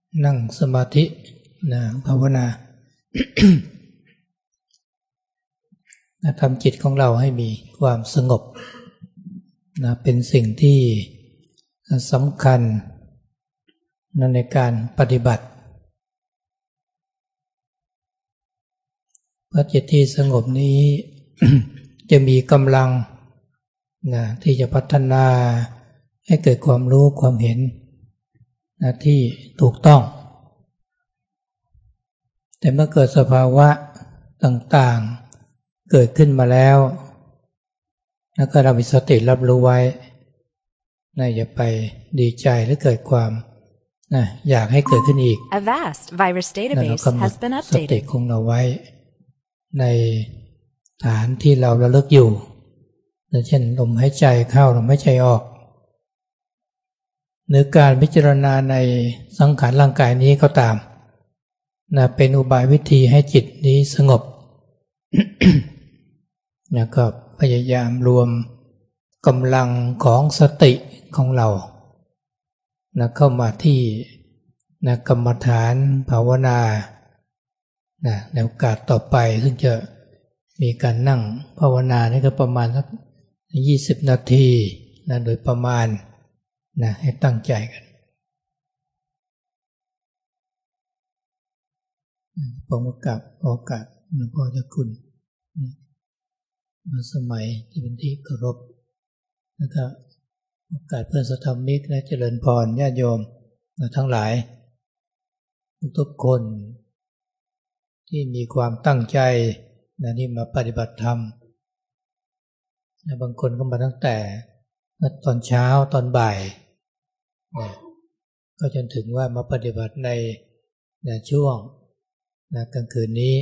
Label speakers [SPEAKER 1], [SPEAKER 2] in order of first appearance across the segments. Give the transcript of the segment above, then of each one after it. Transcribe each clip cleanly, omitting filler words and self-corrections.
[SPEAKER 1] นั่งสมาธิภาวนา ทำจิตของเราให้มีความสงบเป็นสิ่งที่สำคัญในการปฏิบัติเพราะจิตที่สงบนี้ จะมีกำลังที่จะพัฒนาให้เกิดความรู้ความเห็นที่ถูกต้องแต่เมื่อเกิดสภาวะต่างๆเกิดขึ้นมาแล้วก็เรามีสติรับรู้ไว้อย่าไปดีใจหรือเกิดความอยากให้เกิดขึ้นอีก
[SPEAKER 2] A vast virus database has been
[SPEAKER 1] สติ
[SPEAKER 2] updated.
[SPEAKER 1] ของเราไว้ในฐานที่เราระลึกอยู่เช่นลมหายใจเข้าลมหายใจออกหรือการพิจารณาในสังขารร่างกายนี้ก็ตามเป็นอุบายวิธีให้จิตนี้สงบ ก็พยายามรวมกำลังของสติของเราเข้ามาที่กรรมฐานภาวนาในโอกาสต่อไปซึ่งจะมีการนั่งภาวนานี่ก็ประมาณสัก20 นาทีโดยประมาณให้ตั้งใจกันผมกับโอกาสหลวงพ่อเจ้าคุณมาสมัยที่เป็นที่เคารพแล้วก็โอกาสเพื่อนสัทธมิกและเจริญพรญาติโยมทั้งหลายทุกคนที่มีความตั้งใจที่มาปฏิบัติธรรมบางคนก็มาตั้งแต่ตอนเช้าตอนบ่ายก็จนถึงว่ามาปฏิบัติในช่วงกลางคืนนี้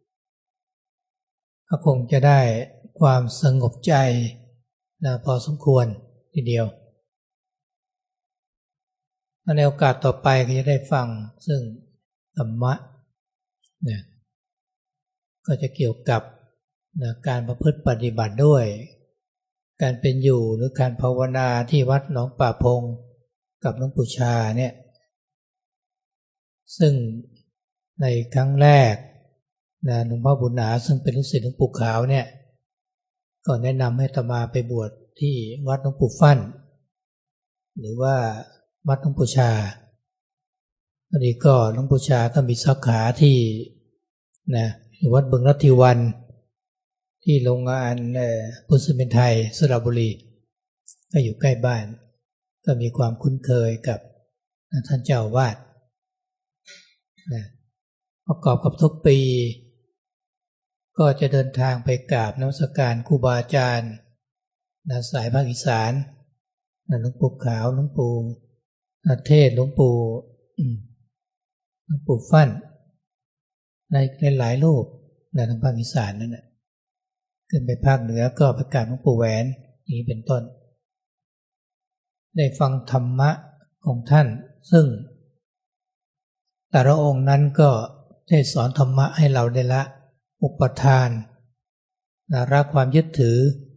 [SPEAKER 1] ก็คงจะได้ความสงบใจพอสมควรทีเดียวในโอกาสต่อไปก็จะได้ฟังซึ่งธรรมะก็จะเกี่ยวกับการประพฤติปฏิบัติด้วยการเป็นอยู่หรือการภาวนาที่วัดหนองป่าพงกับหลวงปู่ชาเนี่ยซึ่งในครั้งแรกหลวงพ่อบุญหนาซึ่งเป็นลูกศิษย์หลวงปู่ขาวเนี่ยก็แนะนำให้อาตมาไปบวชที่วัดหลวงปู่ฟั่นหรือว่าวัดหลวงปู่ชาตอนนี้ก็หลวงปู่ชาก็มีสาขาที่วัดบึงรัตถิวันที่โรงงานปูนซีเมนต์ไทยสระบุรีก็อยู่ใกล้บ้านก็มีความคุ้นเคยกับท่านเจ้าอาวาสประกอบกับทุกปีก็จะเดินทางไปกราบนมัสการครูบาอาจารย์สายภาคอีสานหลวงปู่ขาวหลวงปู่เทศหลวงปู่ฟั่นในหลายรูปทางภาคอีสานนั่นแหละขึ้นไปภาคเหนือก็ไปกราบหลวงปู่แหวนอย่างนี้เป็นต้นได้ฟังธรรมะของท่านซึ่งแต่ละองค์นั้นก็ได้สอนธรรมะให้เราได้ละอุปทานละความยึดถือ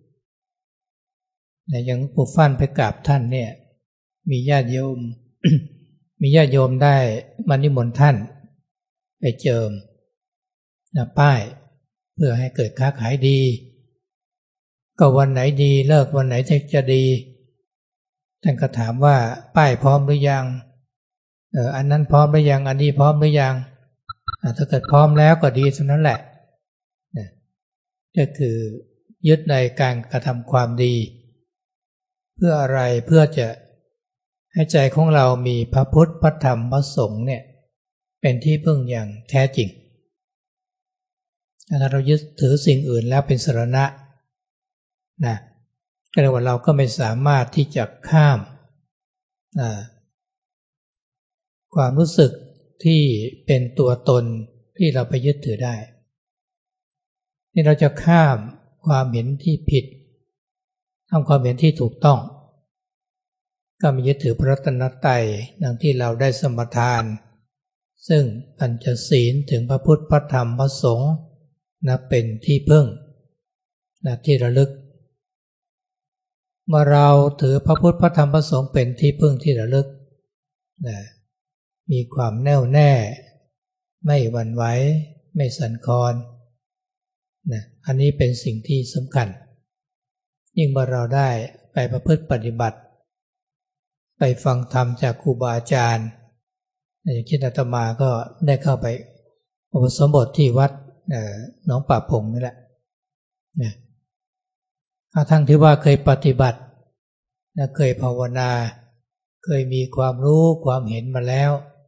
[SPEAKER 1] อย่างหลวงปู่ฟั่นไปกราบท่านเนี่ยมีญาติโยม มีญาติโยมได้มานิมนต์ท่านไปเจิมป้ายเพื่อให้เกิดค้าขายดีก็วันไหนดีเลิกวันไหนจะดีท่านก็ถามว่าป้ายพร้อมหรือยังอันนั้นพร้อมหรือยังอันนี้พร้อมหรือยังถ้าเกิดพร้อมแล้วก็ดีเท่านั้นแหละก็คือยึดในการกระทำความดีเพื่ออะไรเพื่อจะให้ใจของเรามีพระพุทธพระธรรมพระสงฆ์เนี่ยเป็นที่พึ่งอย่างแท้จริงถ้าเรายึดถือสิ่งอื่นแล้วเป็นสรณะก็เรียกว่าเราก็ไม่สามารถที่จะข้ามความรู้สึกที่เป็นตัวตนที่เราไปยึดถือได้นี่เราจะข้ามความเห็นที่ผิดทำความเห็นที่ถูกต้องก็ไม่ยึดถือพระรัตนตรัยดังที่เราได้สมทานซึ่งปัญจศีลถึงพระพุทธพระธรรมพระสงฆ์เป็นที่พึ่งที่ระลึกเมื่อเราถือพระพุทธพระธรรมพระสงฆ์เป็นที่พึ่งที่ระลึกมีความแน่วแน่ไม่หวั่นไหวไม่สั่นคลอนนะอันนี้เป็นสิ่งที่สำคัญยิ่งเมื่อเราได้ไปประพฤติปฏิบัติไปฟังธรรมจากครูบาอาจารย์อย่างที่อาตมาก็ได้เข้าไปอุปสมบทที่วัดหนองป่าพงนี่แหละนะทั้งที่ว่าเคยปฏิบัตินะเคยภาวนาเคยมีความรู้ความเห็นมาแล้ว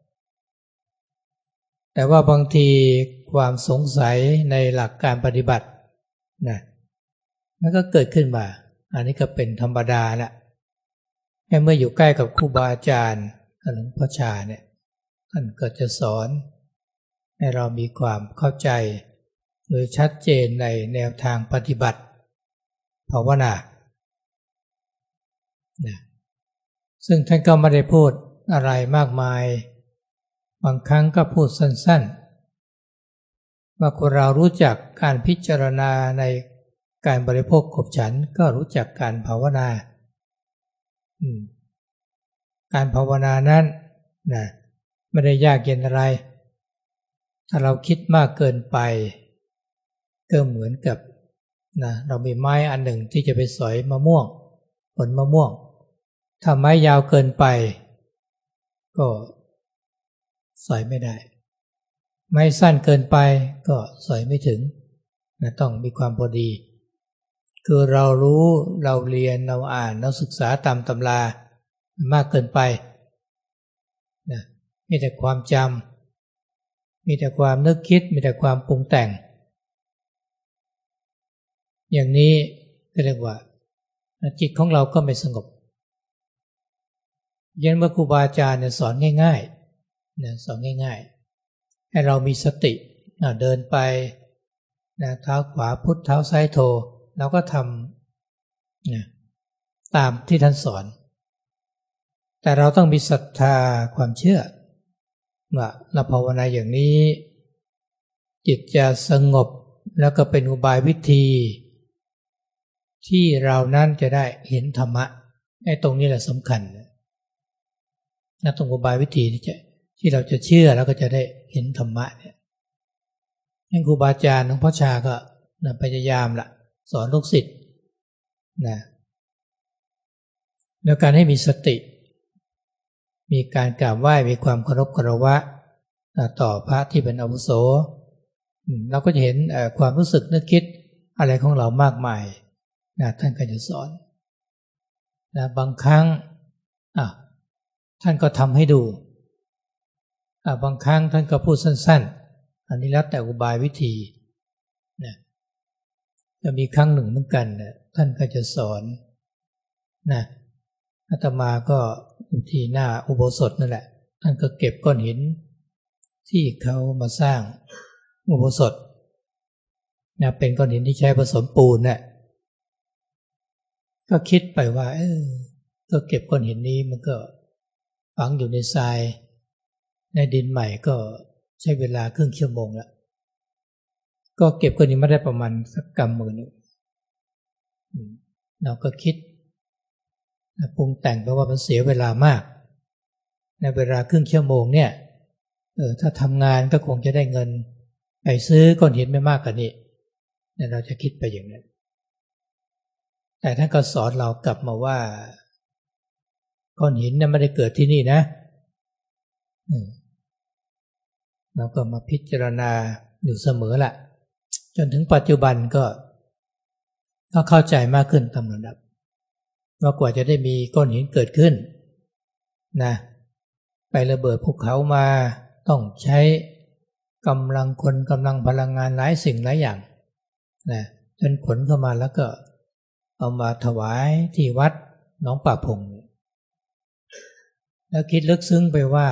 [SPEAKER 1] แต่ว่าบางทีความสงสัยในหลักการปฏิบัตินะมันก็เกิดขึ้นมาอันนี้ก็เป็นธรรมดาแหละเมื่ออยู่ใกล้กับครูบาอาจารย์หลวงพ่อชาเนี่ยท่านก็จะสอนให้เรามีความเข้าใจโดยชัดเจนในแนวทางปฏิบัติภาวนาซึ่งท่านก็ไม่ได้พูดอะไรมากมายบางครั้งก็พูดสั้นๆว่าคนเรารู้จักการพิจารณาในการบริโภคขบฉันก็รู้จักการภาวนาการภาวนานั้นนะไม่ได้ยากเย็นอะไรถ้าเราคิดมากเกินไปก็เหมือนกับนะเรามีไม้อันหนึ่งที่จะไปสอยมะม่วงผลมะม่วงถ้าไม้ยาวเกินไปก็สอยไม่ได้ไม้สั้นเกินไปก็สอยไม่ถึงนะต้องมีความพอดีคือเรารู้เราเรียนเราอ่านเราศึกษาตามตำรามากเกินไปนะมีแต่ความจำมีแต่ความนึกคิดมีแต่ความปรุงแต่งอย่างนี้ก็เรียกว่าจิตของเราก็ไม่สงบยันเมื่อครูบาอาจารย์สอนง่ายๆสอนง่ายๆให้เรามีสติเดินไปเท้าขวาพุทธเท้าซ้ายโทเราก็ทำตามที่ท่านสอนแต่เราต้องมีศรัทธาความเชื่อว่าเราภาวนาอย่างนี้จิตจะสงบแล้วก็เป็นอุบายวิธีที่เรานั้นจะได้เห็นธรรมะไอ้ตรงนี้แหละสำคัญนะตรงอุบายวิธีที่เราจะเชื่อแล้วก็จะได้เห็นธรรมะเนี่ยให้ครูบาอาจารย์หลวงพ่อชาก็พยายามละสอนลูกศิษย์นะแล้วการให้มีสติมีการกราบไหว้มีความเคารพกราบะต่อพระที่เป็นอาวุโสเราก็จะเห็นความรู้สึกนึกคิดอะไรของเรามากมายท่านก็จะสอนบางครั้งท่านก็ทำให้ดูบางครั้งท่านก็พูดสั้นๆอันนี้แล้วแต่อุบายวิธีจะมีครั้งหนึ่งเหมือนกันท่านก็จะสอนอาตมาก็ที่หน้าอุโบสถนั่นแหละท่านก็เก็บก้อนหินที่เขามาสร้างอุโบสถเป็นก้อนหินที่ใช้ผสมปูนก็คิดไปว่าก็เก็บก้อนหินนี้มันก็ฝังอยู่ในทรายในดินใหม่ก็ใช้เวลาครึ่งชั่วโมงแล้วก็เก็บก้อนหินมาได้ประมาณสักกำมือหนึ่งเราก็คิดปรุงแต่งไปว่ามันเสียเวลามากในเวลาครึ่งชั่วโมงเนี่ยถ้าทำงานก็คงจะได้เงินไปซื้อก้อนหินไม่มากกว่านี้เราจะคิดไปอย่างนั้นแต่ท่านก็สอนเรากลับมาว่าก้อนหินนั้นไม่ได้เกิดที่นี่นะเราก็มาพิจารณาอยู่เสมอละจนถึงปัจจุบันก็เข้าใจมากขึ้นตามลำดับว่ากว่าจะได้มีก้อนหินเกิดขึ้นไประเบิดภูเขามาต้องใช้กำลังคนกำลังพลังงานหลายสิ่งหลายอย่างจนขนเข้ามาแล้วก็เอามาถวายที่วัดหนองป่าพงแล้วคิดลึกซึ้งไปว่า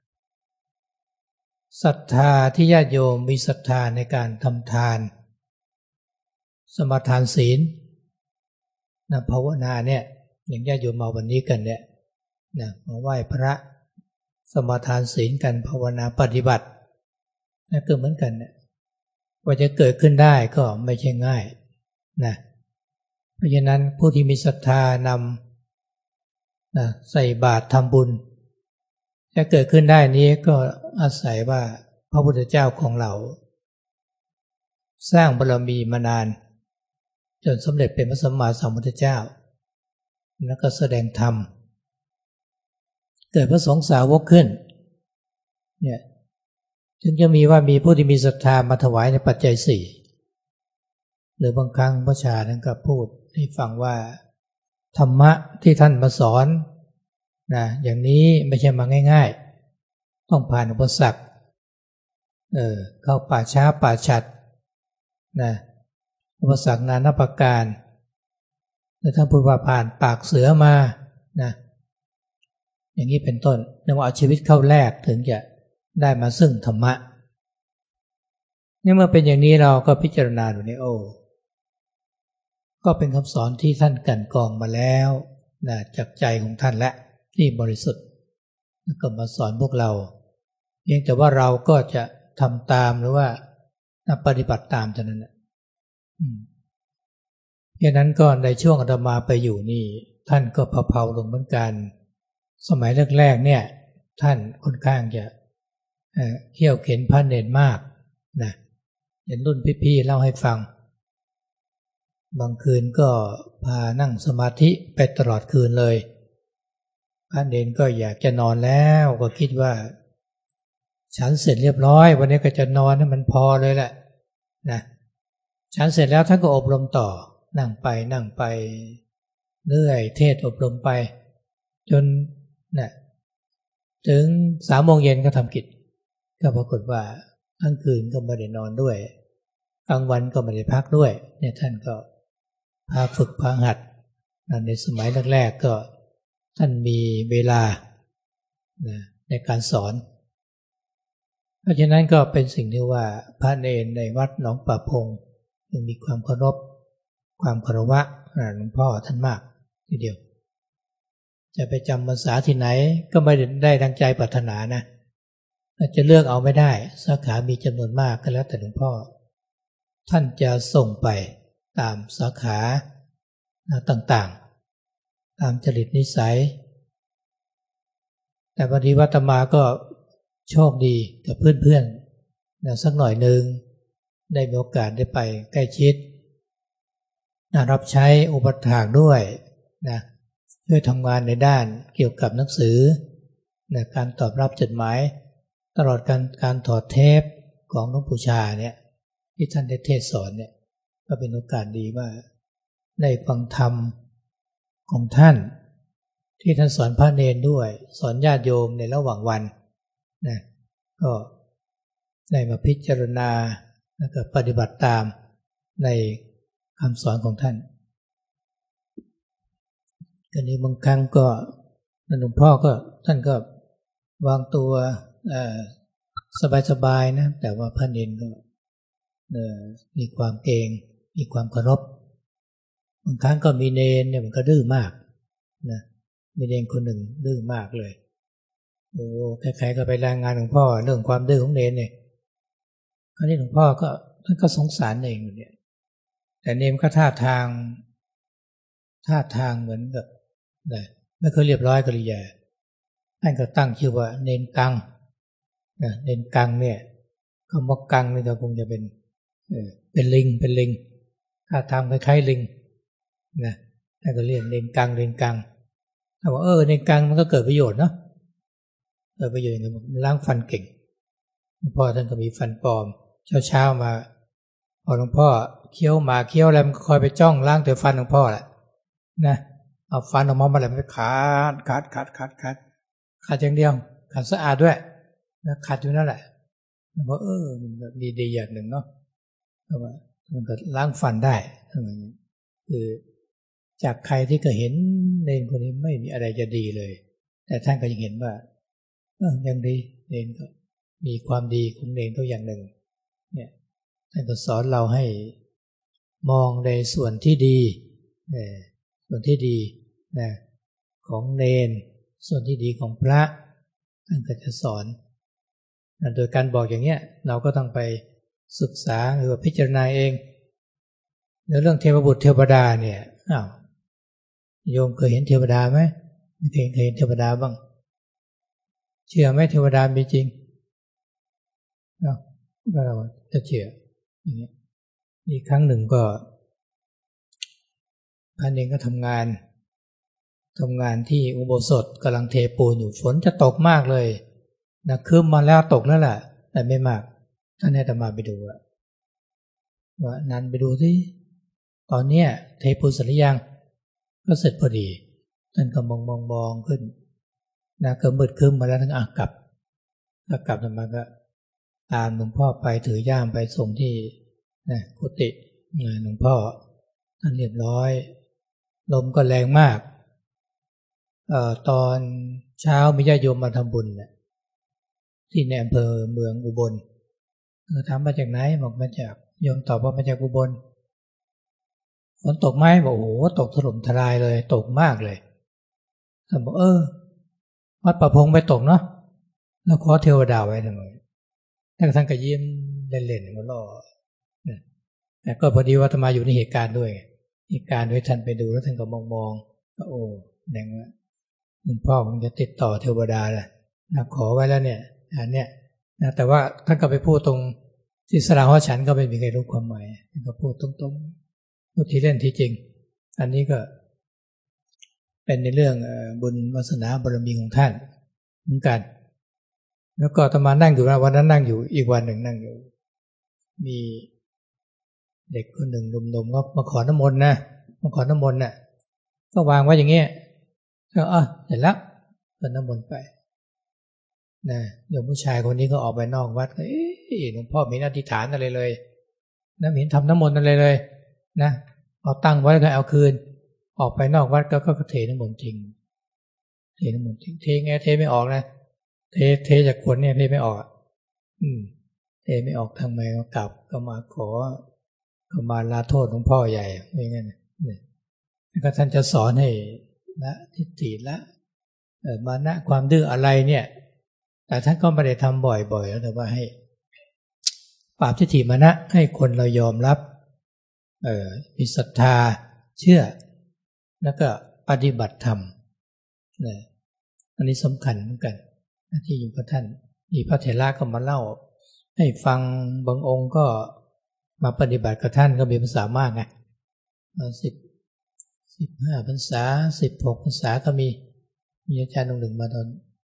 [SPEAKER 1] ศรัทธาที่ญาติโยมมีศรัทธาในการทำทานสมาทานศีลภาวนาเนี่ยอย่างญาติโยมมาวันนี้กันเนี่ยมาไหว้พระสมาทานศีลกันภาวนาปฏิบัติก็เหมือนกันกว่าจะเกิดขึ้นได้ก็ไม่ใช่ง่ายเพราะฉะนั้นผู้ที่มีศรัทธานำใส่บาตรทำบุญจะเกิดขึ้นได้นี้ก็อาศัยว่าพระพุทธเจ้าของเราสร้างบารมีมานานจนสำเร็จเป็นพระสัมมาสัมพุทธเจ้าแล้วก็แสดงธรรมเกิดพระสงฆ์สาวกขึ้นเนี่ยจึงจะมีว่ามีผู้ที่มีศรัทธามาถวายในปัจจัยสี่หรือบางครั้งพระชาท่านก็พูดให้ฟังว่าธรรมะที่ท่านมาสอนนะอย่างนี้ไม่ใช่มาง่ายๆต้องผ่านอุปสรรคเข้าป่าช้าป่าชัดนะอุปสรรคนานาประการแล้วท่านพูดว่าผ่านปากเสือมานะอย่างนี้เป็นต้นนึกว่าเอาชีวิตเข้าแลกถึงจะได้มาซึ่งธรรมะนี่เมื่อเป็นอย่างนี้เราก็พิจารณาดูนี่ก็เป็นคำสอนที่ท่านกลั่นกรองมาแล้วนะจากใจของท่านและที่บริสุทธิ์แล้วก็มาสอนพวกเราเพียงแต่ว่าเราก็จะทำตามหรือว่าปฏิบัติตามเท่านั้นเพราะนั้นก็ในช่วงอาตมาไปอยู่นี่ท่านก็เผาๆลงเหมือนกันสมัยแรกๆเนี่ยท่านค่อนข้างจะเขี่ยวเข็นพระเนรมากนะเห็นรุ่นพี่ๆเล่าให้ฟังบางคืนก็พานั่งสมาธิไปตลอดคืนเลยพระเนรก็อยากจะนอนแล้วก็คิดว่าฉันเสร็จเรียบร้อยวันนี้ก็จะนอนให้มันพอเลยแหละนะฉันเสร็จแล้วท่านก็อบรมต่อนั่งไปเรื่อยเทศอบรมไปจนถึง3 โมงเย็นก็ทำกิจก็ปรากฏว่าทั้งคืนก็ไม่ได้นอนด้วยกลางวันก็ไม่ได้พักด้วยเนี่ยท่านก็พาฝึกพาหัดในสมัยแรกๆก็ท่านมีเวลาในการสอนเพราะฉะนั้นก็เป็นสิ่งที่ว่าพระเนรในวัดหนองป่าพงยังมีความเคารพความเคารพหลวงพ่อท่านมากทีเดียวจะไปจำพรรษาที่ไหนก็ไม่ได้ดังใจปรารถนานะจะเลือกเอาไม่ได้สาขามีจำนวนมากก็แล้วแต่หลวงพ่อท่านจะส่งไปตามสาขาต่างๆตามจริตนิสัยแต่พอดีว่าอาตมาก็โชคดีกับเพื่อนๆสักหน่อยนึงได้มีโอกาสได้ไปใกล้ชิดรับใช้อุปถากด้วยนะช่วยทำงานในด้านเกี่ยวกับหนังสือการตอบรับจดหมายตลอดการถอดเทปของหลวงปู่ชาเนี่ยที่ท่านได้เทศสอนเนี่ยก็เป็นโอกาสดีว่าได้ฟังธรรมของท่านที่ท่านสอนพระเนรด้วยสอนญาติโยมในระหว่างวันนะก็ได้มาพิจารณาแล้วก็ปฏิบัติตามในคำสอนของท่านกันนี้บางครั้งก็หลวงพ่อก็ท่านก็วางตัวสบายๆนะแต่ว่าพระเนรก็มีความเกรงมีความเคารพบางครั้งก็มีเนรเนี่ยมันก็ดื้อมากนะมีเนรคนหนึ่งดื้อมากเลยโอ้ใครๆก็ไปรายงานหลวงพ่อเรื่องความดื้อของเนรเนี่ยคราวนี้หลวงพ่อก็ท่านก็สงสารเนรเนี่ยแต่เนรก็ท่าทางเหมือนกับไม่เคยเรียบร้อยกริยาท่านก็ตั้งชื่อว่าเนรกังเนรกังเนี่ยคำว่ากังนี่ก็คงจะเป็นลิงท่าทางคล้ายๆลิงนะท่านก็เรียกเนรกังถ้าว่าเนรกังมันก็เกิดประโยชน์เนาะเกิดประโยชน์อย่างล้างฟันเก่งหลวงพ่อท่านก็มีฟันปลอมเช้ามาพอหลวงพ่อเคี้ยวหมาเคี้ยวอะไรมันก็คอยไปจ้องล้างแต่ฟันหลวงพ่อแหละนะเอาฟันออกมาเมื่อไหร่มันขาดอย่างเดียวขัดสะอาดด้วยนะขัดอยู่นั่นแหละเพราะมันดีอย่างหนึ่งเนาะเพราะว่ามันก็ล้างฟันได้คือจากใครที่ก็เห็นเนรคนนี้ไม่มีอะไรจะดีเลยแต่ท่านก็ยังเห็นว่ายังดีเนรก็มีความดีของเนรก็อย่างหนึ่งเนี่ยท่านก็สอนเราให้มองในส่วนที่ดีนะของเนรส่วนที่ดีของพระท่านก็จะสอนโดยการบอกอย่างเงี้ยเราก็ต้องไปศึกษาหรือว่าพิจารณาเองในเรื่องเทวบุตรเทวดาเนี่ยโยมเคยเห็นเทวดาไหมเคยเห็นเทวดาบ้างเชื่อไหมเทวดามีจริงเนาะก็เราจะเชื่ออย่างนี้อีกครั้งหนึ่งก็ท่านเองก็ทำงานที่อุโบสถกำลังเทปูนอยู่ฝนจะตกมากเลยนะคืมมาแล้วตกแล้วแหละแต่ไม่มากท่านให้อาตมาไปดูว่านันไปดูสิตอนเนี้ยเทปูนเสร็จหรือยังก็เสร็จพอดีท่านก็มองขึ้นนะก็มืดครึ้มมาแล้วท่านกลับธรรมะก็ตามหลวงพ่อไปถือย่ามไปส่งที่นะกุฏิหลวงพ่อท่านเรียบร้อยลมก็แรงมากตอนเช้ามีญาติโยมมาทำบุญที่ในอำเภอเมืองอุบลถามมาจากไหนบอกมาจากโยมตอบว่ามาจากอุบลฝนตกไหมบอกโอ้โหตกถล่มทลายเลยตกมากเลยท่านบอกวัดประพงไปตกเนาะแล้วขอเทวดาไว้ทำไมท่านก็ยิ้มเล่นๆมาล่อแต่ก็พอดีว่าอาตมาอยู่ในเหตุการณ์ด้วยท่านไปดูแล้วท่านก็มองก็โอ้แดงว่าหลวงพ่อคงจะติดต่อเทวดาแหละนะขอไว้แล้วเนี่ยอันเนี้ยนะแต่ว่าท่านก็ไปพูดตรงที่สลาหัวฉันก็ไม่มีใครรู้ความหมายท่านก็พูดตรงๆพูดที่เล่นที่จริงอันนี้ก็เป็นในเรื่องบุญวาสนาบารมีของท่านเหมือนกันแล้วก็อาตมานั่งอยู่วันนั้นนั่งอยู่อีกวันหนึ่งนั่งอยู่มีเด็กคนหนึ่งหนุ่มๆก็มาขอน้ำมนต์นะก็วางไว้อย่างเงี้ยก็เสร็จแล้วก็น้ำมนต์ไปนะโยมผู้ชายคนนี้ก็ออกไปนอกวัดก็หลวงพ่อมีอธิษฐานอะไรเลยนะเห็นทำน้ำมนต์อะไรเลยนะเอาตั้งไว้ก็เอาคืนออกไปนอกวัดก็เทน้ำมนต์ทิ้งเทไงเทไม่ออกนะเทจากขวดเนี่ยเทไม่ออกเทไม่ออกทำไมก็กลับก็มาขอก็มาลาโทษหลวงพ่อใหญ่อย่างนั้นแล้วก็ท่านจะสอนให้ละทิฏฐิละมานะความดื้ออะไรเนี่ยแต่ท่านก็ไม่ได้ทำบ่อยๆแต่ว่าให้ปราบทิฏฐิมานะให้คนเรายอมรับมีศรัทธาเชื่อแล้วก็ปฏิบัติธรรมอันนี้สำคัญเหมือนกันที่อยู่กับท่านมีพระเถระก็มาเล่าให้ฟังบางองค์ก็มาปฏิบัติกับท่านก็มีภาษามากไง15 พรรษา16 พรรษาก็มีอาจารย์องค์หนึ่งมาตอน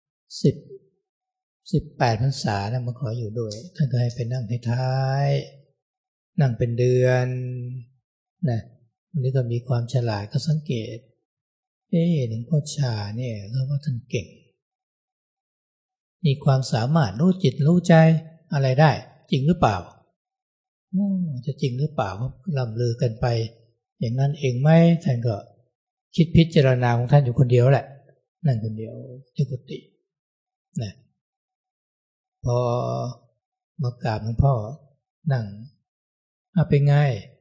[SPEAKER 1] 18 พรรษานะมาขออยู่ด้วยท่านก็ให้ไปนั่งท้ายๆนั่งเป็นเดือนนะวันนี้ก็มีความฉลาดก็สังเกตหลวงพ่อชาเนี่ยเขาว่าท่านเก่งมีความสามารถรู้จิตรู้ใจอะไรได้จริงหรือเปล่าจะจริงหรือเปล่าล่ำลือกันไปอย่างนั้นเองไหมท่านก็คิดพิจารณาของท่านอยู่คนเดียวแหละนั่งคนเดียวที่กุฏินะพอมากราบหลวงพ่อนั่งเป็นไง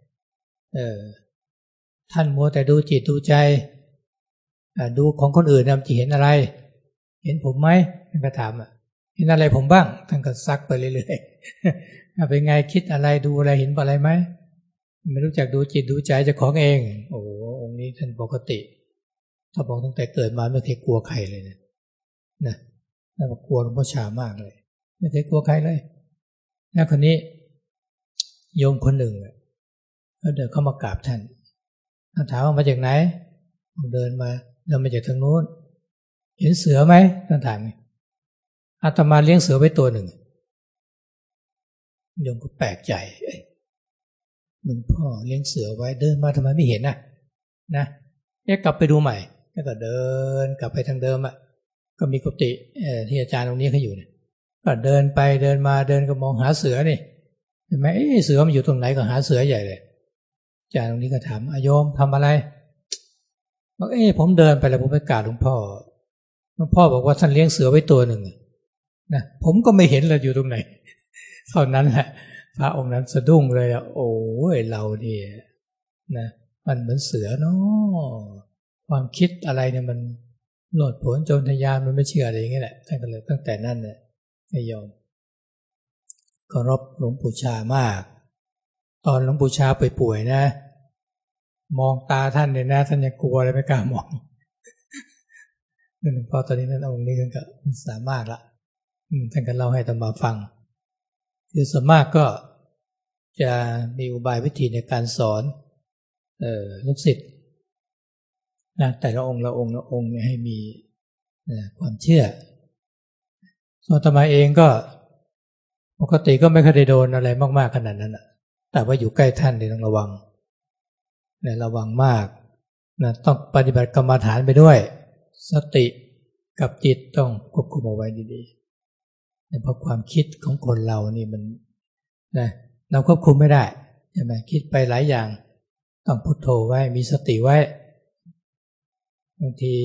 [SPEAKER 1] ท่านมัวแต่ดูจิตดูใจดูของคนอื่นนะจะเห็นอะไรเห็นผมไหมท่านก็ถามเห็นอะไรผมบ้างท่านก็ซักไปเรื่อยๆเป็นไงคิดอะไรดูอะไรเห็นอะไรไหมไม่รู้จักดูจิตดูใจเจ้าของเองโอ้องค์นี้ท่านปกติถ้าบอกตั้งแต่เกิดมาไม่เคยกลัวใครเลยนะท่านบอกกลัวหลวงพ่อชามากเลยไม่เคยกลัวใครเลยแล้วคนนี้โยมคนหนึ่งก็เดินเข้ามากราบท่านถามว่ามาจากไหนเดินมาจากทางโน้นเห็นเสือไหมท่านถามอาตมาเลี้ยงเสือไว้ตัวหนึ่งโยมก็แปลกใจหลวงพ่อเลี้ยงเสือไว้เดินมาทำไมไม่เห็นนะกลับไปดูใหม่แล้วก็เดินกลับไปทางเดิมก็มีกุฏิที่อาจารย์ตรงนี้เขาอยู่เนี่ยก็เดินไปเดินมาเดินก็มองหาเสือนี่เห็นไหมเสือมันอยู่ตรงไหนก็หาเสือใหญ่เลยอาจารย์ตรงนี้ก็ถามโยมทำอะไรบอกผมเดินไปแล้วผมไปกราบหลวงพ่อบอกว่าท่านเลี้ยงเสือไว้ตัวหนึ่งนะผมก็ไม่เห็นเลยอยู่ตรงไหนเท่านั้นแหละพระองค์นั้นสะดุ้งเลยโอ้ยเราเนี่ยนะมันเหมือนเสือเนาะความคิดอะไรเนี่ยมันโลดโผนโจรทยานมันไม่เชื่ออะไรอย่างเงี้ยแหละท่านก็เลยตั้งแต่นั้นเนี่ยไม่ยอมเคารพหลวงปู่ชามากตอนหลวงปู่ชาป่วยๆนะมองตาท่านเนี่ยนะท่านยังกลัวเลยไม่กล้ามองนั่นเพราะตอนนี้นั่นองค์นี้ก็สามารถละท่านก็เล่าให้อาตมาฟังคือส่วนมากก็จะมีอุบายวิธีในการสอนลูกศิษย์นะแต่ละองค์เนี่ยให้มีความเชื่อส่วนอาตมาเองก็ปกติก็ไม่เคยได้โดนอะไรมากๆขนาดนั้นแต่ว่าอยู่ใกล้ท่านต้องระวังระวังมากนะต้องปฏิบัติกรรมฐานไปด้วยสติกับจิตต้องควบคุมเอาไว้ดีๆเพราะความคิดของคนเรานี่มันนะเราควบคุมไม่ได้ใช่ไหมคิดไปหลายอย่างต้องพุทโธไว้มีสติไว้บางที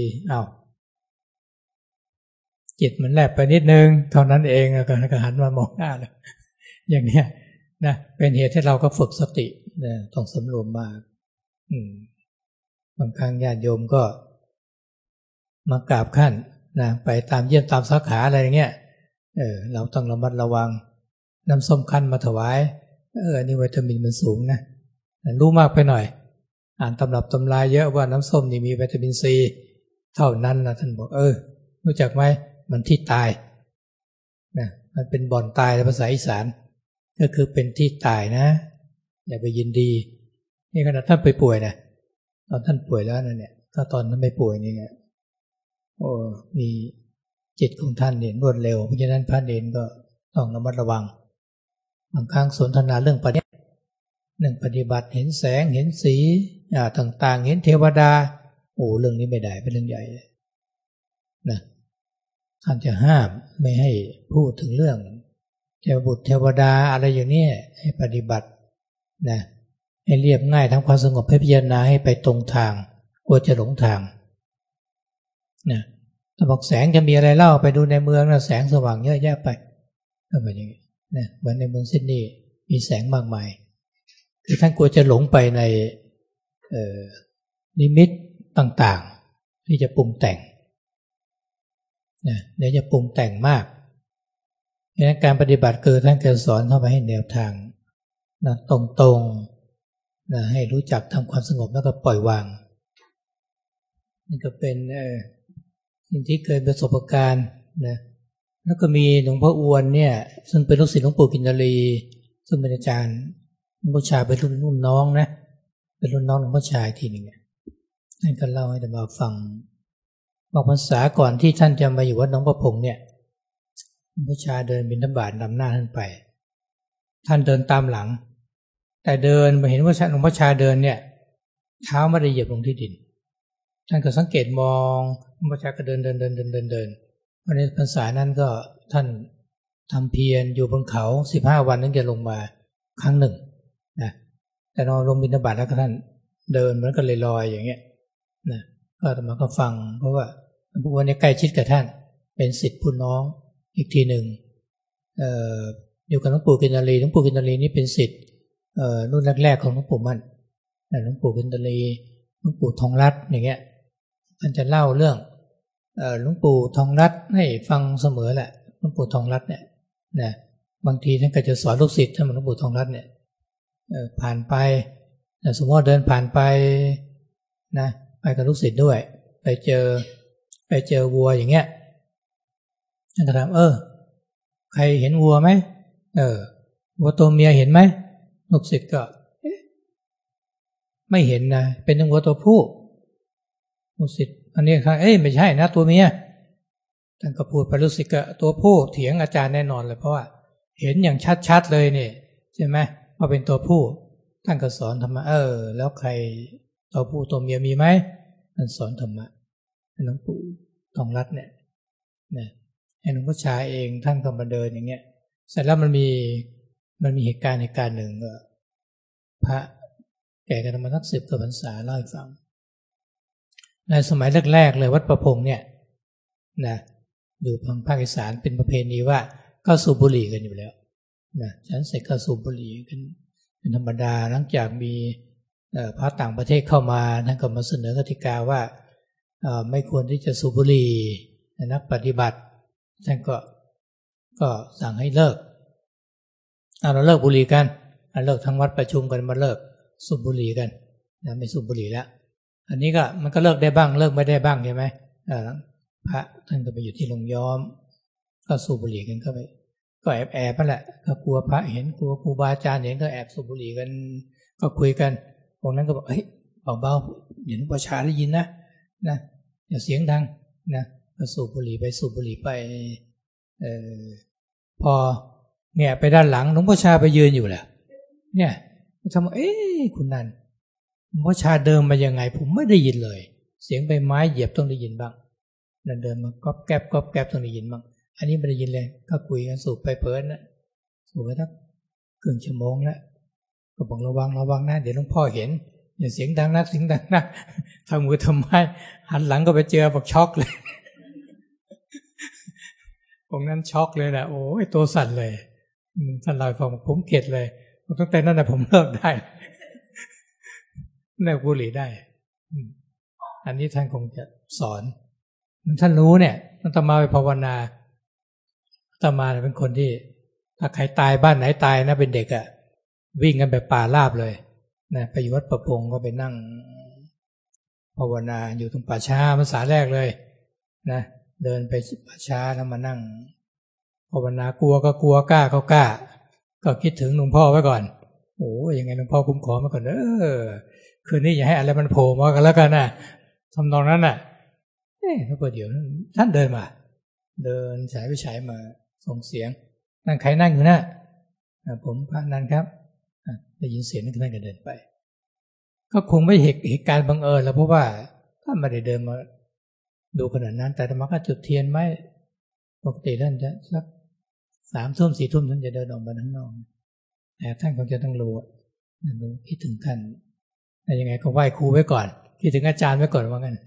[SPEAKER 1] จิตมันแลบไปนิดนึงเท่านั้นเองก็หันมามองหน้าแล้วอย่างเนี้ยนะเป็นเหตุให้เราก็ฝึกสตินะต้องสำรวมมากบางครั้งญาติโยมก็มากราบท่านนะไปตามเยี่ยมตามสาขาอะไรอย่างเงี้ยเราต้องระมัดระวังน้ำส้มคั้นมาถวายนี่วิตามินมันสูงนะรู้มากไปหน่อยอ่านตำรับตำราเยอะว่าน้ำส้มนี่มีวิตามินซีเท่านั้นนะท่านบอกรู้จักไหมมันที่ตายนะมันเป็นบ่อนตายในภาษาอีสานก็คือเป็นที่ตายนะอย่าไปยินดีนี่ขนาดท่านไปป่วยนะตอนท่านป่วยแล้วเนี่ยถ้าตอนท่านไม่ป่วยนี่ไงมีจิตของท่านเนี่ยรวดเร็วเพราะฉะนั้นพระเนรก็ต้องระมัดระวังบางครั้งสนทนาเรื่องปฏิบัติเห็นแสงเห็นสีต่างๆเห็นเทวดาเรื่องนี้ไม่ได้เป็นเรื่องใหญ่นะท่านจะห้ามไม่ให้พูดถึงเรื่องเทวบุตรเทวดาอะไรอย่างนี้ให้ปฏิบัตินะให้เรียบง่ายทำความสงบให้พิจารณาให้ไปตรงทางกลัวจะหลงทางนะถ้าบอกแสงจะมีอะไรเล่าไปดูในเมืองนะแสงสว่างเยอะแยะไปก็เป็นอย่างนี้นะเหมือนในเมืองซิดนีย์มีแสงมากมายคือท่านกลัวจะหลงไปในนิมิตต่างๆที่จะปรุงแต่งเดี๋ยวจะปรุงแต่งมากดังนั้นการปฏิบัติคือท่านจะสอนเข้าไปให้แนวทางนะตรงๆนะให้รู้จักทำความสงบแล้วก็ปล่อยวางนี่ก็เป็นสิ่งที่เคยประสบการณ์นะแล้วก็มีหลวงพ่ออวนเนี่ยซึ่งเป็นลูกศิษย์หลวงปู่กินนารีซึ่งเป็นอาจารย์หลวงพ่อชาเป็นรุ่นน้องนะเป็นรุ่นน้องหลวงพ่อชาทีหนึ่งท่านก็เล่าให้เราฟังบอกพรรษาก่อนที่ท่านจะมาอยู่วัดหนองประพงเนี่ยหลวงพ่อชาเดินบิณฑบาตนำหน้าท่านไปท่านเดินตามหลังแต่เดินมาเห็นว่าหลวงพ่อชาเดินเนี่ยเท้าไม่ได้เหยียบลงที่ดินท่านก็สังเกตมองหลวงพ่อชาก็เดินวันนี้พรรษานั้นก็ท่านทำเพียรอยู่บนเขา15 วันนั้นจะลงมาครั้งหนึ่งนะแต่นอนลงบิณฑบาตแล้วก็ท่านเดินเหมือนกับลอยๆอย่างเงี้ยนะก็อาตมาก็ฟังเพราะว่าหลวงปู่วันนี้ใกล้ชิดกับท่านเป็นศิษย์ผู้น้องอีกทีหนึ่งอยู่กับหลวงปู่กินนารีหลวงปู่กินนารีนี่เป็นศิษย์รุ่นแรกๆของหลวงปู่มั่นหลวงปู่กินนารีหลวงปู่ทองรัตน์อย่างเงี้ยท่านจะเล่าเรื่องหลวงปู่ทองรัตน์ให้ฟังเสมอแหละหลวงปู่ทองรัตน์เนี่ยนะบางทีท่านก็จะสอนลูกศิษย์ท่านหลวงปู่ทองรัตน์เนี่ยผ่านไปสมมติเดินผ่านไปนะไปกับลูกศิษย์ด้วยไปเจอวัวอย่างเงี้ยท่านก็ถามใครเห็นวัวไหมวัวตัวเมียเห็นไหมลูกศิษย์ก็ไม่เห็นนะเป็นวัวตัวผู้ลูกศิษย์อันนี้ครับไม่ใช่นะตัวเมียท่านก็พูดไปลูกศิษย์ก็ตัวผู้เถียงอาจารย์แน่นอนเลยเพราะว่าเห็นอย่างชัดๆเลยนี่ใช่ไหมว่าเป็นตัวผู้ท่านก็สอนธรรมะแล้วใครตัวผู้ตัวเมียมีไหมท่านสอนธรรมะหลวงปู่ทองรัตน์เนี่ยให้หลวงพ่อชาเองท่านก็มาเดินอย่างเงี้ยเสร็จแล้วมันมีเหตุการณ์หนึ่งพระแก่กันมาสัก10 กว่าพรรษาเล่าให้ฟังในสมัยแรกๆเลยวัดประพงเนี่ยนะอยู่ทางภาคอีสานเป็นประเพณีว่าก็สูบบุหรี่กันอยู่แล้วนะฉันเสร็จก็สูบบุหรี่กันเป็นธรรมดาหลังจากมีพระต่างประเทศเข้ามาท่านก็มาเสนอกติกาว่าไม่ควรที่จะสูบบุหรี่นักปฏิบัติท่านก็สั่งให้เลิกเราเลิกบุหรี่กันเลิกทั้งวัดประชุมกันมาเลิกสูบบุหรี่กันนะไม่สูบบุหรี่แล้วอันนี้ก็มันก็เลิกได้บ้างเลิกไม่ได้บ้างใช่ไหมพระท่านก็ไปอยู่ที่โรงย้อมก็สูบบุหรี่กันก็แอบนั่นแหละก็กลัวพระเห็นกลัวครูบาอาจารย์เห็นก็แอบสูบบุหรี่กันก็คุยกันพวกนั้นก็บอกเฮ้ยเบาๆอย่าให้ประชาได้ยินนะอย่าเสียงดังนะก็สูบบุหรี่ไปสูบบุหรี่ไปพอเนี่ยไปด้านหลังหลวงพ่อชาไปยืนอยู่แหละเนี่ยทำคุณนันหลวงพ่อชาเดินมายังไงผมไม่ได้ยินเลยเสียงใบไม้เหยียบต้องได้ยินบ้างนั่นเดินมาก๊อบแก๊บต้องได้ยินบ้างอันนี้ไม่ได้ยินเลยก็คุยกันสูบไปเพลินนะสูบไปสักครึ่งชั่วโมงแล้วก็บอกระวังนะเดี๋ยวหลวงพ่อเห็นอย่าเสียงดังนะทำมือทำไมหันหลังก็ไปเจอบอกช็อกเลยผมนั้นช็อกเลยนะโอ้ยตัวสั่นเลยท่านเล่าให้ฟังผมเข็ดเลยตั้งแต่นั้นนะผมเลิกได้เลิกบุหรี่ได้อันนี้ท่านคงจะสอนท่านรู้เนี่ยท่านมาไปภาวนาท่านมาเป็นคนที่ถ้าใครตายบ้านไหนตายนะเป็นเด็กอ่ะวิ่งกันแบบป่าราบเลยนะไปอยู่วัดประพงก็ไปนั่งภาวนาอยู่ตรงป่าช้าภาษาแรกเลยนะเดินไปป่าช้าแล้วมานั่งภาวนากลัวก็กลัวกล้าก็คิดถึงหลวงพ่อไว้ก่อนโอ้ยังไงหลวงพ่อคุ้มครองไว้ก่อนคืนนี้อย่าให้อะไรมันโผล่มากันแล้วกันนะทำนองนั้นน่ะแล้วพอเดี๋ยวท่านเดินมาเดินฉายไปฉายมาส่งเสียงนั่งใครนั่งอยู่นะผมพระนันครับได้ยินเสียงนั่นท่านก็เดินไปก็คงไม่เหตุการณ์บังเอิญแล้วเพราะว่าท่านไม่ได้เดินมาดูขนาดนั้นแต่ธรรมะก็จุดเทียนไหมปกติท่านจะสัก3 ทุ่ม 4 ทุ่มท่านจะเดินออกมาข้างนอกแต่ท่านคงจะต้องรู้คิดถึงท่านแต่ยังไงก็ไหว้ครูไว้ก่อนคิดถึงอาจารย์ไว้ก่อนว่างั้น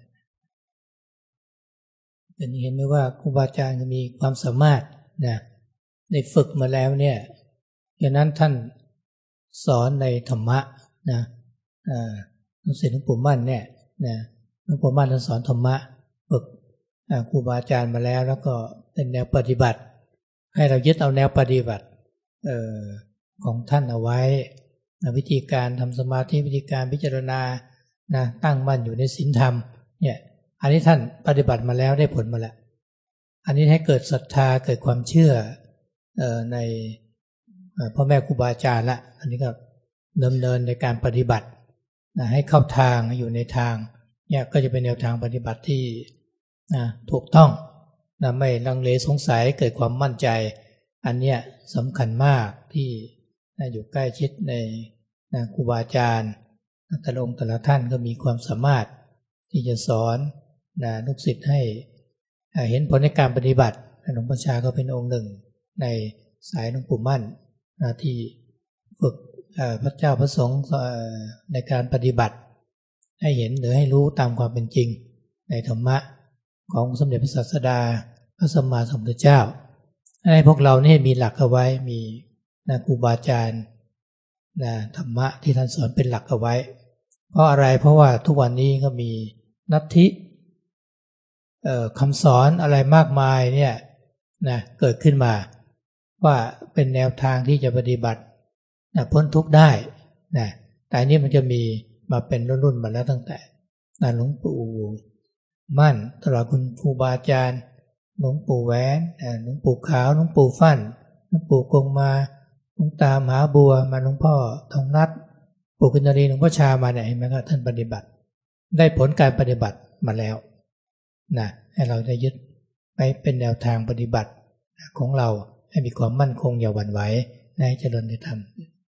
[SPEAKER 1] เป็นเห็นไหมว่าครูบาอาจารย์มีความสามารถนะได้ฝึกมาแล้วเนี่ยดังนั้นท่านสอนในธรรมะนะหลวงปู่มั่นเนี่ยนะหลวงปู่มั่นท่านสอนธรรมะฝึกครูบาอาจารย์มาแล้วก็เป็นแนวปฏิบัติให้เรายึดเอาแนวปฏิบัติของท่านเอาไว้วิธีการทำสมาธิวิธีการพิจารณานะตั้งมั่นอยู่ในศีลธรรมเนี่ยอันนี้ท่านปฏิบัติมาแล้วได้ผลมาแล้วอันนี้ให้เกิดศรัทธาเกิดความเชื่อในพ่อแม่ครูบาอาจารย์ละอันนี้ก็ดำเนินในการปฏิบัตินะให้เข้าทางอยู่ในทางเนี่ยก็จะเป็นแนวทางปฏิบัติที่ถูกต้องนะไม่ลังเลสงสัยเกิดความมั่นใจอันเนี้ยสำคัญมากที่อยู่ใกล้ชิดในครูบาอาจารย์แต่ละองค์แต่ละท่านก็มีความสามารถที่จะสอนลูกศิษย์ให้เห็นผลในการปฏิบัติหลวงพ่อชาก็เป็นองค์หนึ่งในสายหลวงปู่มั่นที่ฝึกพระเจ้าพระสงฆ์ในการปฏิบัติให้เห็นหรือให้รู้ตามความเป็นจริงในธรรมะของสมเด็จพระศาสดาพระสัมมาสัมพุทธเจ้าให้พวกเรานี่มีหลักเอาไว้มีครูบาอาจารย์ธรรมะที่ท่านสอนเป็นหลักเอาไว้เพราะอะไรเพราะว่าทุกวันนี้ก็มีลัทธิคำสอนอะไรมากมายเนี่ยเกิดขึ้นมาว่าเป็นแนวทางที่จะปฏิบัติพ้นทุกข์ได้แต่อันนี้มันจะมีมาเป็นรุ่นๆมาแล้วตั้งแต่หลวงปู่มั่นตลอดคุณครูบาอาจารย์หลวงปู่แหวนหลวงปู่ขาวหลวงปู่ฟั่นหลวงปู่กงมาหลวงตามหาบัวมาหลวงพ่อทองนัดปู่กุณรีหลวงพ่อชามาเนี่ยเห็นไหมครับท่านปฏิบัติได้ผลการปฏิบัติมาแล้วให้เราได้ยึดไปเป็นแนวทางปฏิบัติของเราให้มีความมั่นคงอย่าหวั่นไหวในเจริญในธรรม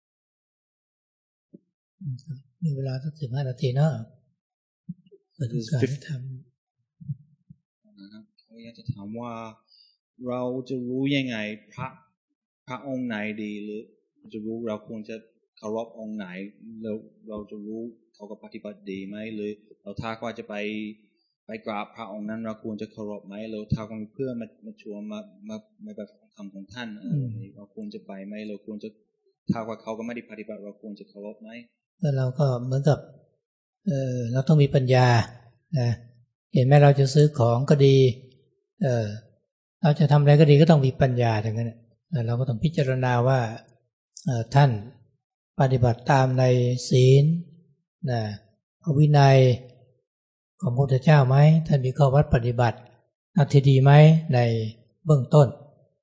[SPEAKER 1] มีเวลาสัก15 นาทีเนาะเปิดการให้ทำ
[SPEAKER 3] นะครับอยากจะถามว่าเราจะรู้ยังไงพระองค์ไหนดีหรือจะรู้เราควรจะเคารพองค์ไหนแล้วเราจะรู้เขาก็ปฏิบัติดีไหมหรือเราถ้าว่าจะไปกราบพระองค์นั้นเราควรจะเคารพไหมเราถ้ามีเพื่อนมาชวนมาแบบคำของท่านเราควรจะไปไหมเราควรจะถ้าว่าเขาก็ไม่ได้ปฏิบัติเราควรจะเคารพไหม
[SPEAKER 1] เราก็เหมือนกับเราต้องมีปัญญาเห็นไหมเราจะซื้อของก็ดีเราจะทำอะไรก็ดีก็ต้องมีปัญญาถึงนั้นเราก็ต้องพิจารณาว่าท่านปฏิบัติตามในศีลพระวินัยของพระพุทธเจ้าไหมท่านมีข้อวัดปฏิบัติที่ดีไหมในเบื้องต้น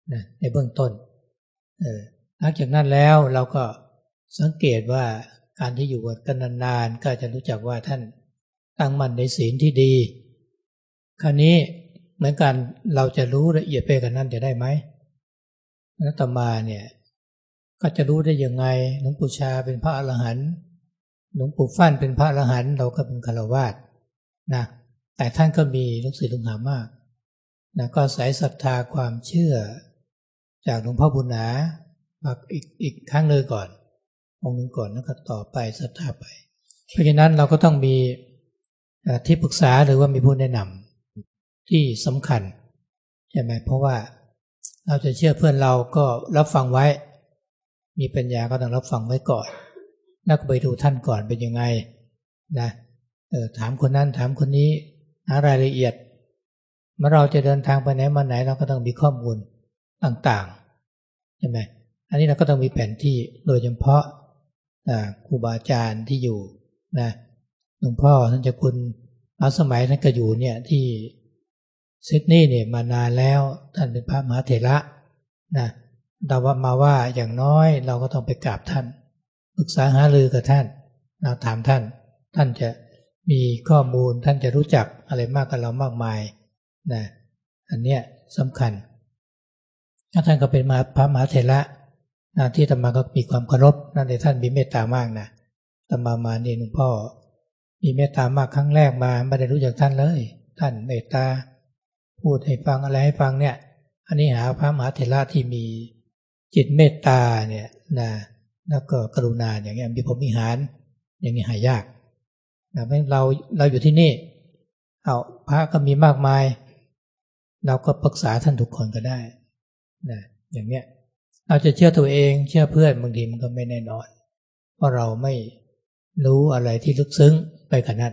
[SPEAKER 1] นะในเบื้องต้นหลังจากนั้นแล้วเราก็สังเกตว่าการที่อยู่กันนานๆก็จะรู้จักว่าท่านตั้งมั่นในศีลที่ดีคราวนี้เหมือนกันเราจะรู้ละเอียดไปกันนั้นจะได้ไหมอาตมาเนี่ยก็จะรู้ได้ยังไงหลวงปู่ชาเป็นพระอรหันต์หลวงปู่ฟั่นเป็นพระอรหันต์เราก็เป็นฆราวาสนะแต่ท่านก็มีลูกศิษย์ลูกหามากนะก็อาศัยศรัทธาความเชื่อจากหลวงพ่อบุญหนามาอีกครั้งเลยก่อนองค์นึงก่อนแล้วก็ต่อไปศรัทธาไปเพราะฉะนั้นเราก็ต้องมีที่ปรึกษาหรือว่ามีผู้แนะนำที่สำคัญใช่ไหมเพราะว่าเราจะเชื่อเพื่อนเราก็รับฟังไว้มีปัญญาก็ต้องรับฟังไว้ก่อนแล้วก็ไปดูท่านก่อนเป็นยังไงนะถามคนนั้นถามคนนี้หารายละเอียดเมื่อเราจะเดินทางไปไหนมาไหนเราก็ต้องมีข้อมูลต่างๆใช่ไหมอันนี้เราก็ต้องมีแผนที่โดยเฉพาะครูบาอาจารย์ที่อยู่นะหลวงพ่อท่านเจ้าคุณสมัยท่านก็อยู่เนี่ยที่ซิดนีย์เนี่ยมานานแล้วท่านเป็นพระมหาเถระนะแต่ว่ามาว่าอย่างน้อยเราก็ต้องไปกราบท่านปรึกษาหารือกับท่านเราถามท่านจะมีข้อมูลท่านจะรู้จักอะไรมากกับเรามากมายนะอันเนี้ยสำคัญท่านก็เป็นพระมหาเถระนะที่อาตมาก็มีความเคารพนั่นเลยท่านมีเมตตามากนะอาตมาเนี่ยหลวงพ่อมีเมตตามากครั้งแรกมาไม่ได้รู้จักท่านเลยท่านเมตตาพูดให้ฟังอะไรให้ฟังเนี่ยอันนี้หาพระมหาเถระที่มีจิตเมตตาเนี่ยนะแล้วก็กรุณาอย่างเงี้ยมีพรหมิหารอย่างนี้หายากนะเพราะเราอยู่ที่นี่เอาพระก็มีมากมายเราก็ปรึกษาท่านทุกคนก็ได้นะอย่างเงี้ยเราจะเชื่อตัวเองเชื่อเพื่อนบางทีมันก็ไม่แน่นอนเพราะเราไม่รู้อะไรที่ลึกซึ้งไปขนาด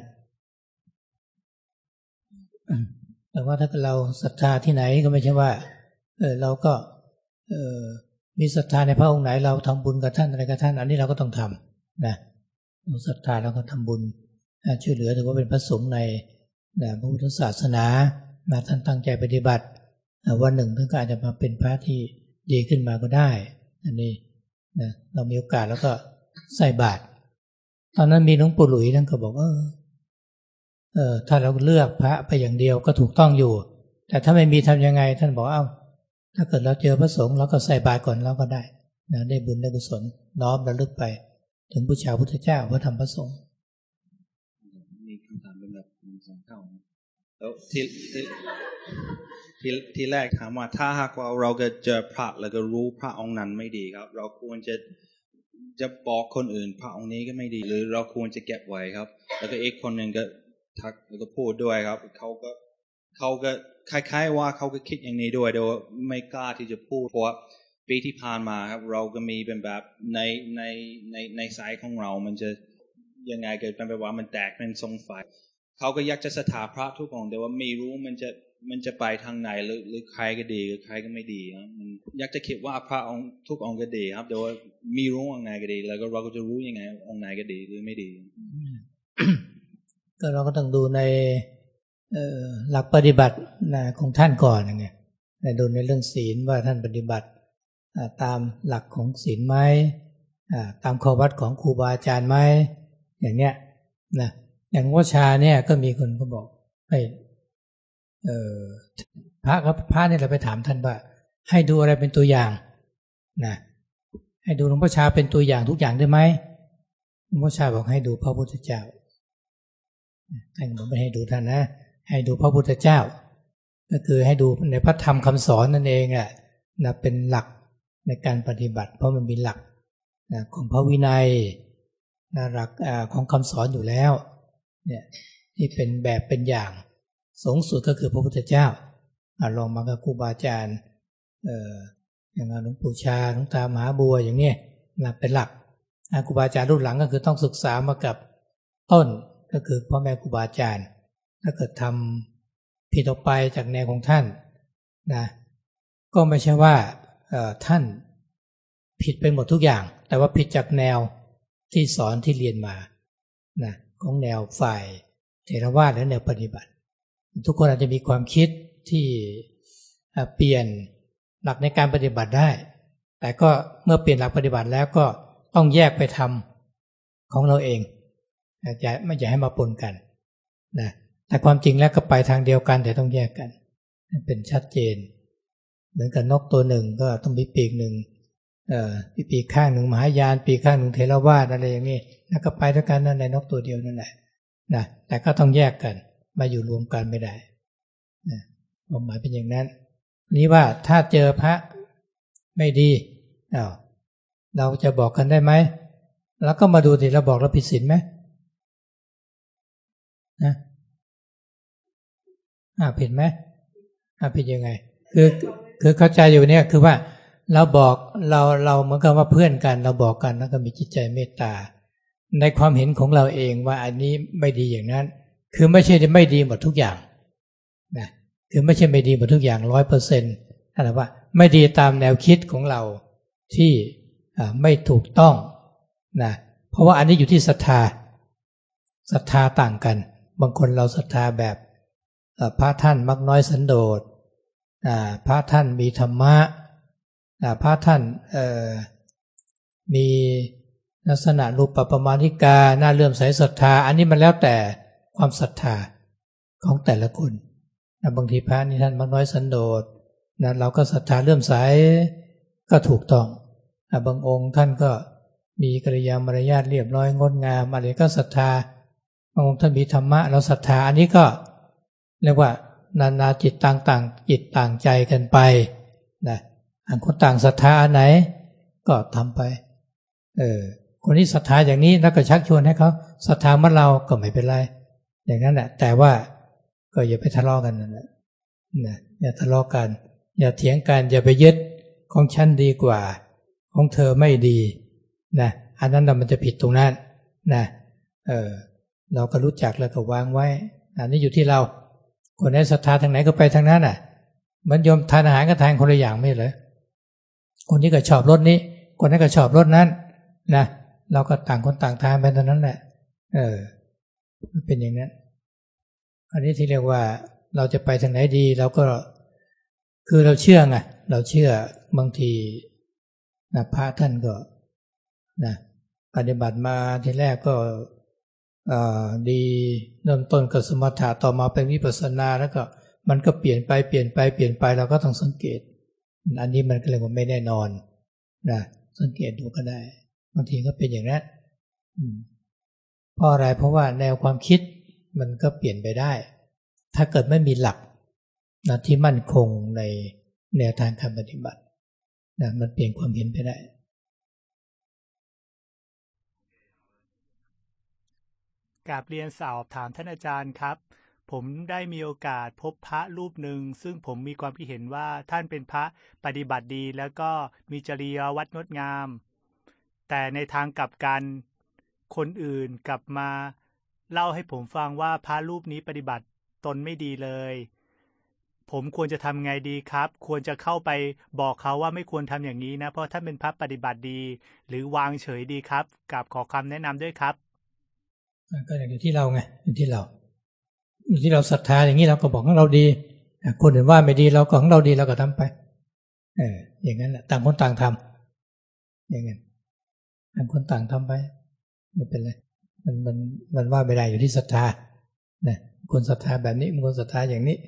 [SPEAKER 1] แต่ว่าถ้าเราศรัทธาที่ไหนก็ไม่ใช่ว่าเราก็มีศรัทธาในพระองค์ไหนเราทำบุญกับท่านอะไรกับท่านอันนี้เราก็ต้องทำนะศรัทธาเราก็ทำบุญช่วยเหลือถือว่าเป็นพระสงฆ์ในพระพุทธศาสนาท่านตั้งใจปฏิบัติวันหนึ่งท่านก็อาจจะมาเป็นพระที่ดีขึ้นมาก็ได้อันนี้นะเรามีโอกาสแล้วก็ใส่บาตรตอนนั้นมีหลวงปู่หลุยท่านก็บอกถ้าเราเลือกพระไปอย่างเดียวก็ถูกต้องอยู่แต่ถ้าไม่มีทำยังไงท่านบอกถ้าเกิดเราเจอพระสงฆ์เราก็ใส่บาตรก่อนเราก็ได้นะได้บุญได้กุศลน้อมระลึกไปถึงพุทธเจ้าพระธรรมพระสงฆ์
[SPEAKER 3] มีคำถามเป็นแบบ2 เท่าแล้วที่แรกถามว่าถ้าหากว่าเราก็เจอพระแล้วก็รู้พระองค์นั้นไม่ดีครับเราควรจะบอกคนอื่นพระองค์นี้ก็ไม่ดีหรือเราควรจะเก็บไว้ครับแล้วก็อีกคนหนึ่งก็ทักแล้วก็พูดด้วยครับเขาก็คล้ายๆว่าเขาก็คิดอย่างนี้ด้วยโดยไม่กล้าที่จะพูดเพราะปีที่ผ่านมาครับเราก็มีเป็นแบบในสายของเรามันจะยังไงเกิดเป็นแบบว่ามันแตกเป็นทรงไฟเขาก็อยากจะศรัทธาพระทุกองค์แต่ว่าไม่รู้มันจะไปทางไหนหรือใครก็ดีหรือใครก็ไม่ดีครับมันอยากจะคิดว่าพระองค์ทุกองค์ก็ดีครับแต่ว่าไม่รู้องค์ไหนก็ดีแล้วก็เราก็จะรู้ยังไงองค์ไหนก็ดีหรือไม่ดี
[SPEAKER 1] ก็เราก็ต้องดูในหลักปฏิบัติของท่านก่อนไงดูในเรื่องศีลว่าท่านปฏิบัติตามหลักของศีลไหมตามข้อวัดของครูบาอาจารย์ไหมอย่างเนี้ยนะอย่างวัชชาเนี่ยก็มีคนก็บอกให้พระเนี่ยเราไปถามท่านว่าให้ดูอะไรเป็นตัวอย่างนะให้ดูหลวงพ่อชาเป็นตัวอย่างทุกอย่างได้ไหมหลวงพ่อชาบอกให้ดูพระพุทธเจ้าท่านบอกไม่ให้ดูท่านนะให้ดูพระพุทธเจ้าก็คือให้ดูในพระธรรมคำสอนนั่นเองนะเป็นหลักในการปฏิบัติเพราะมันมีหลักของพระวินัยหลักของคำสอนอยู่แล้วเนี่ยที่เป็นแบบเป็นอย่างสูงสุดก็คือพระพุทธเจ้าลองมากับครูบาอาจารย์อย่างหลวงปู่ชาหลวงตามหาบัวอย่างนี้เป็นหลักครูบาอาจารย์รุ่นหลังก็คือต้องศึกษามากับต้นก็คือพ่อแม่ครูบาอาจารย์ถ้าเกิดทำผิดออกไปจากแนวของท่านนะก็ไม่ใช่ว่าท่านผิดไปหมดทุกอย่างแต่ว่าผิดจากแนวที่สอนที่เรียนมานะของแนวฝ่ายเถรวาทและแนวปฏิบัติทุกคนอาจจะมีความคิดที่เปลี่ยนหลักในการปฏิบัติได้แต่ก็เมื่อเปลี่ยนหลักปฏิบัติแล้วก็ต้องแยกไปทำของเราเองไม่อยากให้มาปนกันนะแต่ความจริงแล้วก็ไปทางเดียวกันแต่ต้องแยกกันเป็นชัดเจนเหมือนกับนกตัวหนึ่งก็ต้องมีปีกหนึ่งปีกข้างหนึ่งมหายานปีกข้างหนึ่งเทรวาทอะไรอย่างนี้แล้วก็ไปด้วยกันนั่นในนกตัวเดียวนั่นแหละนะแต่ก็ต้องแยกกันมาอยู่รวมกันไม่ได้นะความหมายเป็นอย่างนั้นนี้ว่าถ้าเจอพระไม่ดีเราจะบอกกันได้ไหมแล้วก็มาดูดิเราบอกเราผิดศีลไหมนะผิดไหมผิดยังไงคือเข้าใจอยู่เนี่ยคือว่าเราบอกเราเหมือนกับว่าเพื่อนกันเราบอกกันแล้วก็มีจิตใจเมตตาในความเห็นของเราเองว่าอันนี้ไม่ดีอย่างนั้นคือไม่ใช่ไม่ดีหมดทุกอย่างนะคือไม่ใช่ไม่ดีหมดทุกอย่าง 100% แต่ว่าไม่ดีตามแนวคิดของเราที่ไม่ถูกต้องนะเพราะว่าอันนี้อยู่ที่ศรัทธาต่างกันบางคนเราศรัทธาแบบพระท่านมักน้อยสันโดษพระท่านมีธรรมะพระท่านมีลักษณะรูปประมาณิกาน่าเลื่อมใสศรัทธาอันนี้มันแล้วแต่ความศรัทธาของแต่ละคนบางทีพระนี่ท่านมักน้อยสันโดษเราก็ศรัทธาเลื่อมใสก็ถูกต้องบางองค์ท่านก็มีกิริยามารยาทเรียบร้อยงดงามอะไรก็ศรัทธาบางองค์ท่านมีธรรมะเราศรัทธาอันนี้ก็เรียกว่านานาจิตต่างจิตต่างใจกันไปนะต่างคนต่างศรัทธาอันไหนก็ทำไปคนที่ศรัทธาอย่างนี้แล้วก็ชักชวนให้เขาศรัทธาเหมือนเราก็ไม่เป็นไรอย่างนั้นแหละแต่ว่าก็อย่าไปทะเลาะกันนะอย่าทะเลาะกันอย่าเถียงกันอย่าไปยึดของฉันดีกว่าของเธอไม่ดีนะอันนั้นมันจะผิดตรงนั้นนะเราก็รู้จักแล้วก็วางไว้อันนี้อยู่ที่เราคนไหนศรัทธาทางไหนก็ไปทางนั้นน่ะมันยอมทานอาหารก็ทานคนละอย่างไม่เลยคนนี้ก็ชอบรสนี้คนนั้นก็ชอบรสนั้นนะเราก็ต่างคนต่างทานไปเท่านั้นแหละมันเป็นอย่างนั้นอันนี้ที่เรียกว่าเราจะไปทางไหนดีเราก็คือเราเชื่อไงเราเชื่อบางทีนะพระท่านก็นะปฏิบัติมาทีแรกก็ดีเริ่มต้นกับสมถะต่อมาเป็นวิปัสสนาแล้วก็มันก็เปลี่ยนไปเราก็ต้องสังเกตอันนี้มันก็เลยว่าไม่แน่นอนนะสังเกตดูก็ได้บางทีก็เป็นอย่างนั้นเพราะอะไรเพราะว่าแนวความคิดมันก็เปลี่ยนไปได้ถ้าเกิดไม่มีหลักนะที่มั่นคงในแนวทางการปฏิบัตินะมันเปลี่ยนความเห็นไปได้
[SPEAKER 4] กราบเรียนสอบถามท่านอาจารย์ครับผมได้มีโอกาสพบพระรูปหนึ่งซึ่งผมมีความคิดเห็นว่าท่านเป็นพระปฏิบัติดีแล้วก็มีจริยวัตรงดงามแต่ในทางกลับกันคนอื่นกลับมาเล่าให้ผมฟังว่าพระรูปนี้ปฏิบัติตนไม่ดีเลยผมควรจะทำไงดีครับควรจะเข้าไปบอกเขาว่าไม่ควรทำอย่างนี้นะเพราะท่านเป็นพระปฏิบัติดีหรือวางเฉยดีครับกราบขอคำแนะนำด้วยครับ
[SPEAKER 1] ก็อยู่ที่เราไงอยู่ที่เราศรัทธาอย่างนี้เราก็บอกของเราดีคนอื่นว่าไม่ดีเราก็ของเราดีเราก็ทำไปอย่างนั้นแหละต่างคนต่างทำอย่างนั้นต่างคนต่างทำไปไม่เป็นไรมันว่าไม่ได้อยู่ที่ศรัทธานะคนศรัทธาแบบนี้คนศรัทธาอย่างนี้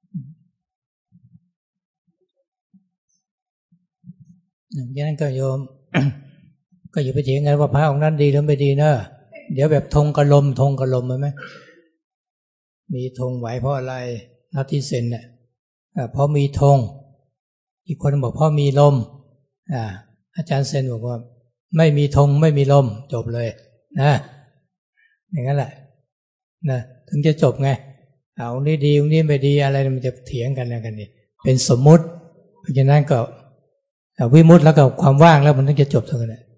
[SPEAKER 1] อย่างนั้นก็โยม ก็อยู่ไปเถียงกันว่าพระองค์นั้นดีหรือไม่ดีเนอะเดี๋ยวแบบธงกระลมไหมมีธงไหวเพราะอะไรนัทธิเซนเนี่ยเพราะมีธงอีกคนบอกเพราะมีลมอาจารย์เซนบอกว่าไม่มีธงไม่มีลมจบเลยนะอย่างนั้นแหละนะถึงจะจบไงองค์นี้ดีองค์นี้ไม่ดีอะไรมันจะเถียงกันอะไรกันนี่เป็นสมมุติเพราะฉะนั้นก็วิมุตติแล้วก็ความว่างแล้วมันถึงจะจบตรงนั้น